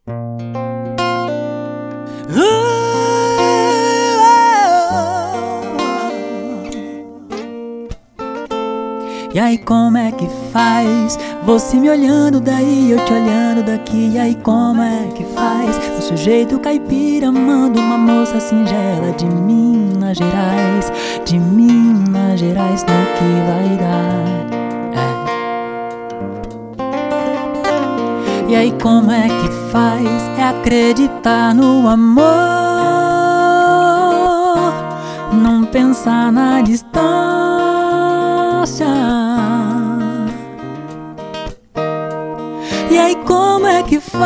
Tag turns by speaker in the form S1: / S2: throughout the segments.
S1: E aí como é que faz? Você me olhando daí, eu te olhando daqui. E aí como é que faz? O sujeito caipira manda uma moça singela de Minas Gerais, de Minas Gerais, no que vai dar. E aí como é que faz? É acreditar no amor, não pensar na distância. E aí como é que faz?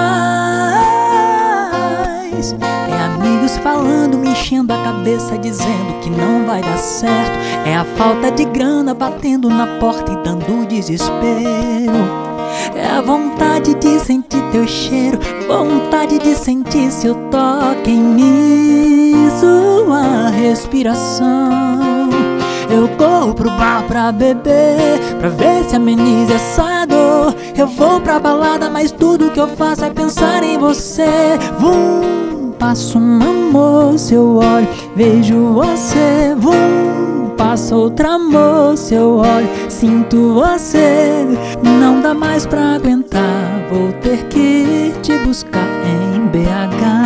S1: É amigos falando, me enchendo a cabeça, dizendo que não vai dar certo. É a falta de grana batendo na porta e dando desespero. É a vontade de sentir teu cheiro, vontade de sentir seu toque em mim, sua respiração. Eu corro pro bar pra beber, pra ver se ameniza essa dor. Eu vou pra balada, mas tudo que eu faço é pensar em você. Passo um moça, eu olho, vejo você. Passa outra moça, eu olho, sinto você. Não dá mais pra aguentar, vou ter que te buscar em BH.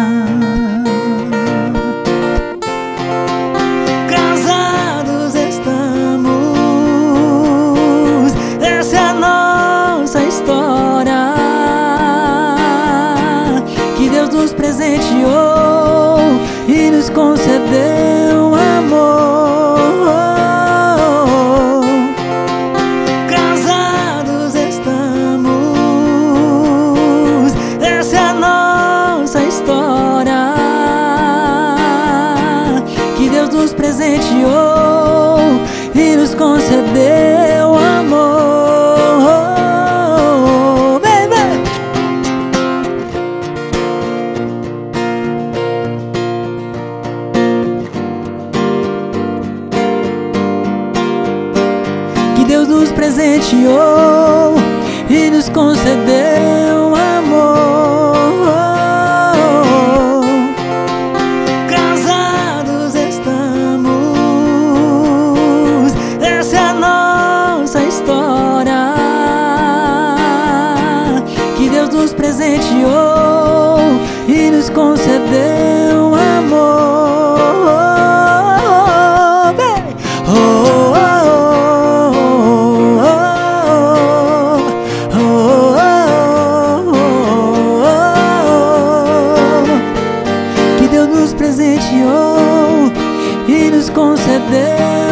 S1: Nos presenteou e nos concedeu amor. Casados estamos, essa é a nossa história, que Deus nos presenteou e nos concedeu amor. Deus nos presenteou e nos concedeu amor. Casados estamos, essa é a nossa história, que Deus nos presenteou e nos concedeu amor. Nos presenteou e nos concedeu